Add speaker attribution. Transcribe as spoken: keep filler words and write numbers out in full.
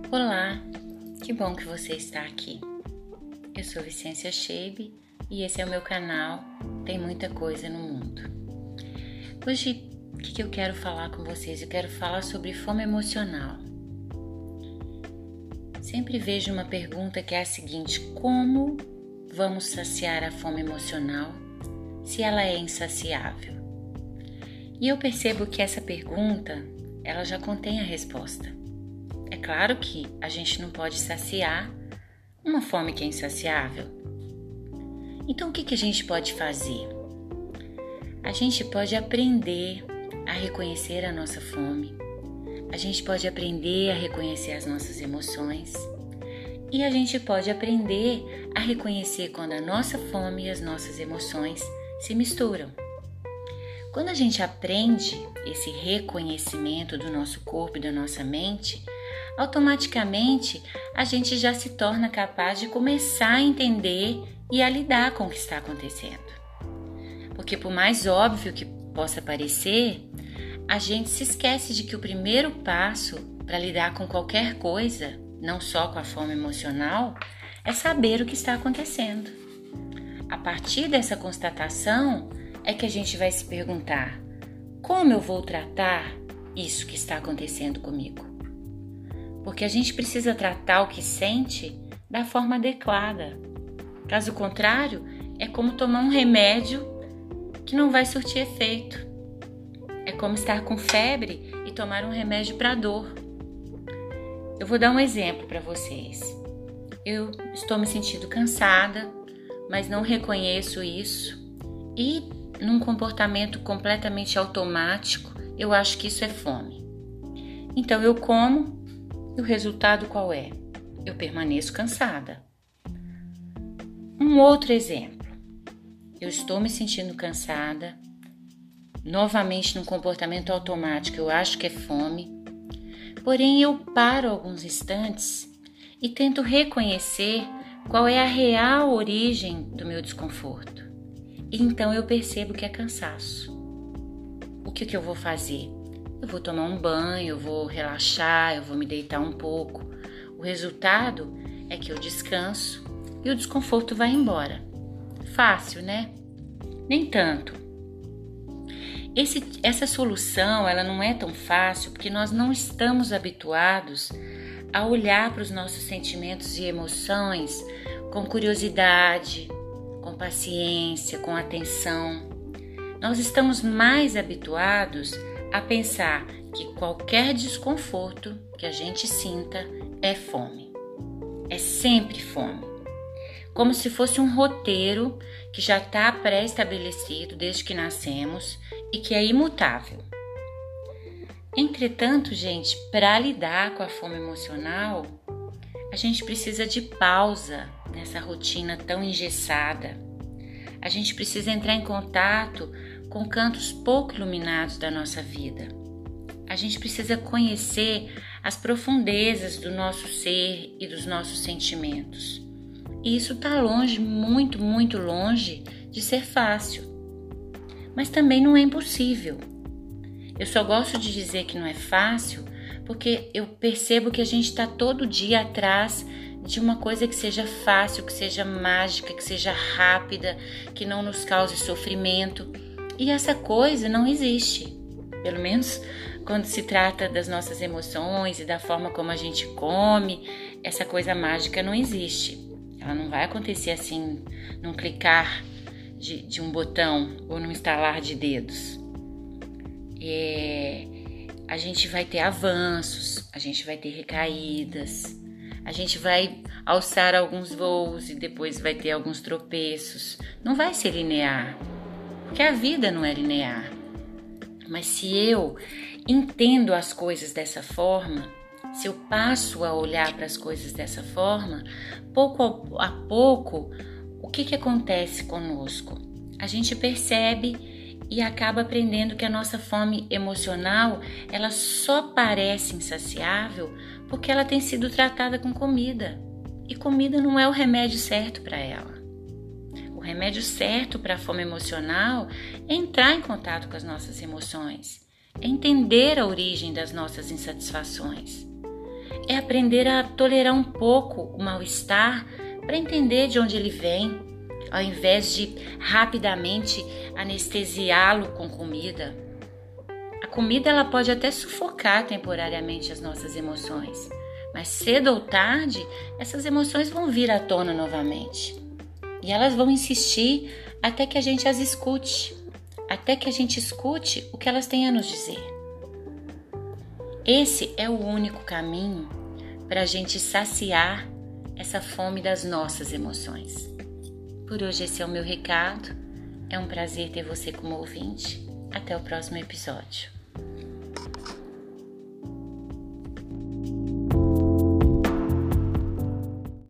Speaker 1: Olá, que bom que você está aqui. Eu sou Vicência Scheibe e esse é o meu canal Tem Muita Coisa no Mundo. Hoje, o que eu quero falar com vocês? Eu quero falar sobre fome emocional. Sempre vejo uma pergunta que é a seguinte: como vamos saciar a fome emocional se ela é insaciável? E eu percebo que essa pergunta, ela já contém a resposta. É claro que a gente não pode saciar uma fome que é insaciável. Então, o que, que a gente pode fazer? A gente pode aprender a reconhecer a nossa fome. A gente pode aprender a reconhecer as nossas emoções. E a gente pode aprender a reconhecer quando a nossa fome e as nossas emoções se misturam. Quando a gente aprende esse reconhecimento do nosso corpo e da nossa mente, automaticamente a gente já se torna capaz de começar a entender e a lidar com o que está acontecendo. Porque por mais óbvio que possa parecer, a gente se esquece de que o primeiro passo para lidar com qualquer coisa, não só com a fome emocional, é saber o que está acontecendo. A partir dessa constatação é que a gente vai se perguntar: como eu vou tratar isso que está acontecendo comigo? Porque a gente precisa tratar o que sente da forma adequada. Caso contrário, é como tomar um remédio que não vai surtir efeito. É como estar com febre e tomar um remédio para dor. Eu vou dar um exemplo para vocês. Eu estou me sentindo cansada, mas não reconheço isso. E num comportamento completamente automático, eu acho que isso é fome. Então eu como. E o resultado qual é? Eu permaneço cansada. Um outro exemplo. Eu estou me sentindo cansada, novamente num comportamento automático, eu acho que é fome, porém eu paro alguns instantes e tento reconhecer qual é a real origem do meu desconforto. E então eu percebo que é cansaço. O que, que eu vou fazer? Eu vou tomar um banho, eu vou relaxar, eu vou me deitar um pouco. O resultado é que eu descanso e o desconforto vai embora. Fácil, né? Nem tanto. Esse, essa solução ela não é tão fácil porque nós não estamos habituados a olhar para os nossos sentimentos e emoções com curiosidade, com paciência, com atenção. Nós estamos mais habituados a pensar que qualquer desconforto que a gente sinta é fome. É sempre fome. Como se fosse um roteiro que já está pré-estabelecido desde que nascemos e que é imutável. Entretanto, gente, para lidar com a fome emocional, a gente precisa de pausa nessa rotina tão engessada. A gente precisa entrar em contato com cantos pouco iluminados da nossa vida. A gente precisa conhecer as profundezas do nosso ser e dos nossos sentimentos. E isso está longe, muito, muito longe de ser fácil. Mas também não é impossível. Eu só gosto de dizer que não é fácil porque eu percebo que a gente está todo dia atrás de uma coisa que seja fácil, que seja mágica, que seja rápida, que não nos cause sofrimento. E essa coisa não existe, pelo menos quando se trata das nossas emoções e da forma como a gente come, essa coisa mágica não existe. Ela não vai acontecer assim, num clicar de, de um botão ou num estalar de dedos. É, a gente vai ter avanços, a gente vai ter recaídas, a gente vai alçar alguns voos e depois vai ter alguns tropeços. Não vai ser linear. Porque a vida não é linear. Mas se eu entendo as coisas dessa forma, se eu passo a olhar para as coisas dessa forma, pouco a pouco, o que, que acontece conosco? A gente percebe e acaba aprendendo que a nossa fome emocional, ela só parece insaciável porque ela tem sido tratada com comida. E comida não é o remédio certo para ela. O remédio certo para a fome emocional é entrar em contato com as nossas emoções, é entender a origem das nossas insatisfações. é aprender a tolerar um pouco o mal-estar para entender de onde ele vem, ao invés de rapidamente anestesiá-lo com comida. A comida ela pode até sufocar temporariamente as nossas emoções, mas cedo ou tarde essas emoções vão vir à tona novamente. E elas vão insistir até que a gente as escute, até que a gente escute o que elas têm a nos dizer. Esse é o único caminho para a gente saciar essa fome das nossas emoções. Por hoje esse é o meu recado. É um prazer ter você como ouvinte. Até o próximo episódio.